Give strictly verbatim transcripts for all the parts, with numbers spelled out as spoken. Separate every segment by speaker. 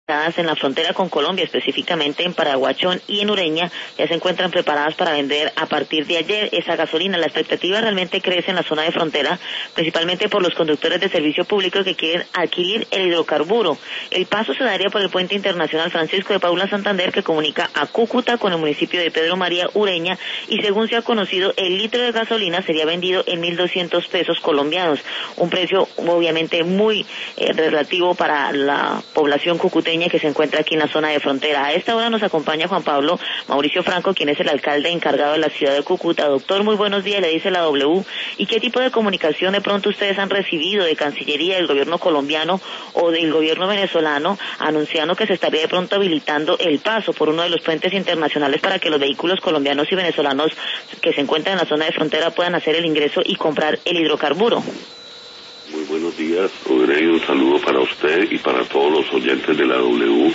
Speaker 1: en la frontera con Colombia, específicamente en Paraguachón y en Ureña, ya se encuentran preparadas para vender a partir de ayer esa gasolina. La expectativa realmente crece en la zona de frontera, principalmente por los conductores de servicio público que quieren adquirir el hidrocarburo. El paso se daría por el puente internacional Francisco de Paula Santander, que comunica a Cúcuta con el municipio de Pedro María Ureña, y según se ha conocido, el litro de gasolina sería vendido en mil doscientos pesos colombianos, un precio obviamente muy eh, relativo para la población cucuteña que se encuentra aquí en la zona de frontera. A esta hora nos acompaña Juan Pablo Mauricio Franco, quien es el alcalde encargado de la ciudad de Cúcuta. Doctor, muy buenos días, le dice la W. ¿Y qué tipo de comunicación de pronto ustedes han recibido de Cancillería, del gobierno colombiano o del gobierno venezolano, anunciando que se estaría de pronto habilitando el paso por uno de los puentes internacionales para que los vehículos colombianos y venezolanos que se encuentran en la zona de frontera puedan hacer el ingreso y comprar el hidrocarburo?
Speaker 2: Muy buenos días, Audrey, un saludo para usted y para todos los oyentes de la W.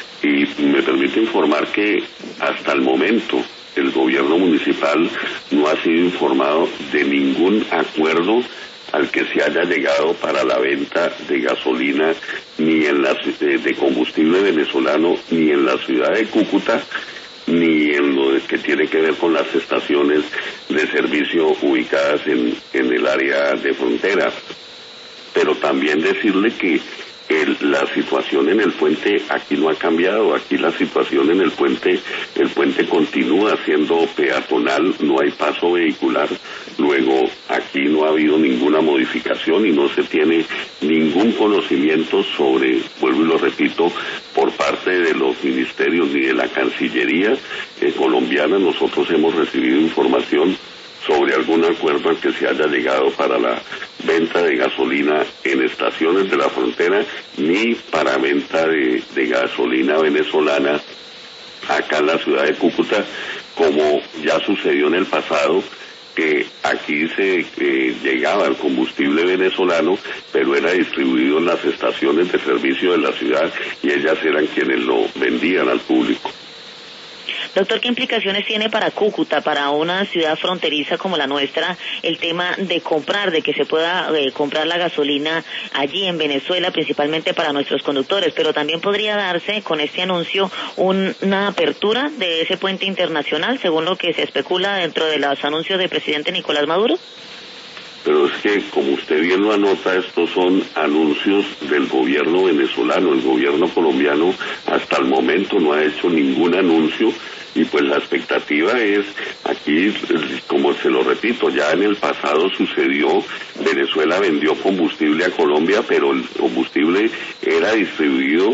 Speaker 2: Y me permite informar que hasta el momento el gobierno municipal no ha sido informado de ningún acuerdo al que se haya llegado para la venta de gasolina ni en la, de combustible venezolano ni en la ciudad de Cúcuta, ni en lo que tiene que ver con las estaciones de servicio ubicadas en, en el área de frontera. Pero también decirle que el, la situación en el puente aquí no ha cambiado. Aquí la situación en el puente, el puente continúa siendo peatonal, no hay paso vehicular. Luego aquí no ha habido ninguna modificación y no se tiene ningún conocimiento sobre, vuelvo y lo repito, por parte de los ministerios ni de la Cancillería eh, colombiana. Nosotros hemos recibido información sobre algún acuerdo al que se haya llegado para la venta de gasolina en estaciones de la frontera, ni para venta de, de gasolina venezolana acá en la ciudad de Cúcuta, como ya sucedió en el pasado, que aquí se eh, llegaba el combustible venezolano, pero era distribuido en las estaciones de servicio de la ciudad y ellas eran quienes lo vendían al público.
Speaker 1: Doctor, ¿qué implicaciones tiene para Cúcuta, para una ciudad fronteriza como la nuestra, el tema de comprar, de que se pueda eh, comprar la gasolina allí en Venezuela, principalmente para nuestros conductores? Pero también podría darse con este anuncio un, una apertura de ese puente internacional, según lo que se especula dentro de los anuncios del presidente Nicolás Maduro.
Speaker 2: Pero es que, como usted bien lo anota, estos son anuncios del gobierno venezolano. El gobierno colombiano hasta el momento no ha hecho ningún anuncio y pues la expectativa es, aquí, como se lo repito, ya en el pasado sucedió, Venezuela vendió combustible a Colombia, pero el combustible era distribuido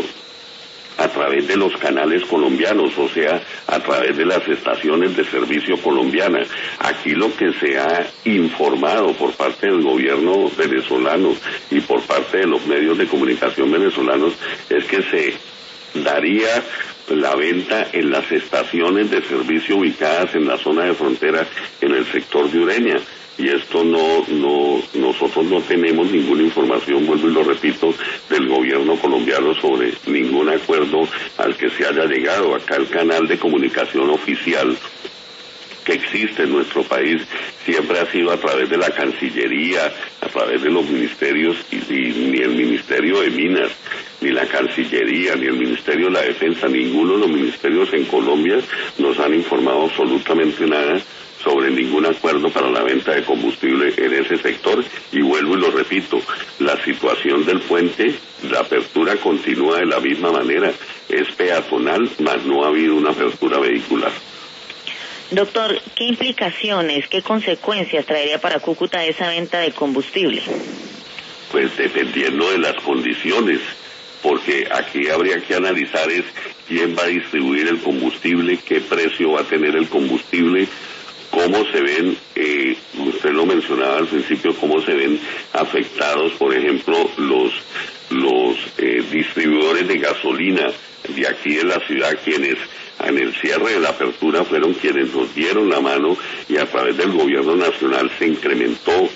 Speaker 2: a través de los canales colombianos, o sea, a través de las estaciones de servicio colombiana. Aquí lo que se ha informado por parte del gobierno venezolano y por parte de los medios de comunicación venezolanos es que se daría la venta en las estaciones de servicio ubicadas en la zona de frontera en el sector de Ureña. Y esto no, no, nosotros no tenemos ninguna información, vuelvo y lo repito, del gobierno colombiano sobre ningún acuerdo al que se haya llegado. Acá el canal de comunicación oficial que existe en nuestro país siempre ha sido a través de la Cancillería, a través de los ministerios, y, y ni el Ministerio de Minas, ni la Cancillería, ni el Ministerio de la Defensa, ninguno de los ministerios en Colombia nos han informado absolutamente nada sobre ningún acuerdo para la venta de combustible en ese sector. Y vuelvo y lo repito, la situación del puente, la apertura continúa de la misma manera, es peatonal, mas no ha habido una apertura vehicular.
Speaker 1: Doctor, ¿qué implicaciones, qué consecuencias traería para Cúcuta esa venta de combustible?
Speaker 2: Pues dependiendo de las condiciones, porque aquí habría que analizar es quién va a distribuir el combustible, qué precio va a tener el combustible, cómo se ven, eh, usted lo mencionaba al principio, cómo se ven afectados, por ejemplo, los, los eh, distribuidores de gasolina de aquí de la ciudad, quienes en el cierre de la apertura fueron quienes nos dieron la mano y a través del gobierno nacional se incrementó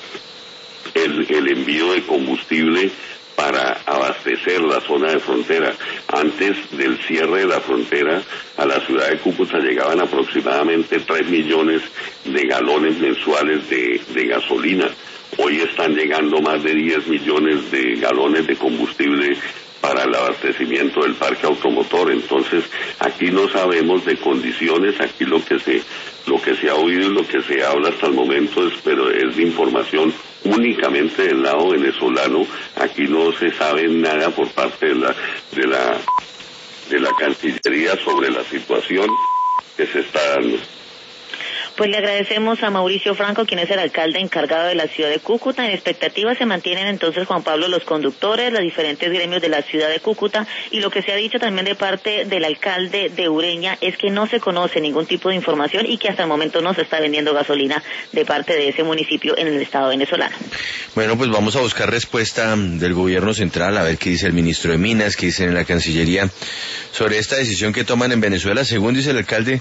Speaker 2: el, el envío de combustible para abastecer la zona de frontera. Antes del cierre de la frontera, a la ciudad de Cúcuta llegaban aproximadamente tres millones de galones mensuales de, de gasolina. Hoy están llegando más de diez millones de galones de combustible para el abastecimiento del parque automotor. Entonces, aquí no sabemos de condiciones, aquí lo que se lo que se ha oído y lo que se habla hasta el momento es, pero es de información únicamente del lado venezolano. Aquí no se sabe nada por parte de la de la de la Cancillería sobre la situación que se está dando.
Speaker 1: Pues le agradecemos a Mauricio Franco, quien es el alcalde encargado de la ciudad de Cúcuta. En expectativa se mantienen entonces, Juan Pablo, los conductores, los diferentes gremios de la ciudad de Cúcuta, y lo que se ha dicho también de parte del alcalde de Ureña es que no se conoce ningún tipo de información y que hasta el momento no se está vendiendo gasolina de parte de ese municipio en el estado venezolano.
Speaker 3: Bueno, pues vamos a buscar respuesta del gobierno central, a ver qué dice el ministro de Minas, qué dicen en la Cancillería sobre esta decisión que toman en Venezuela. Según dice el alcalde,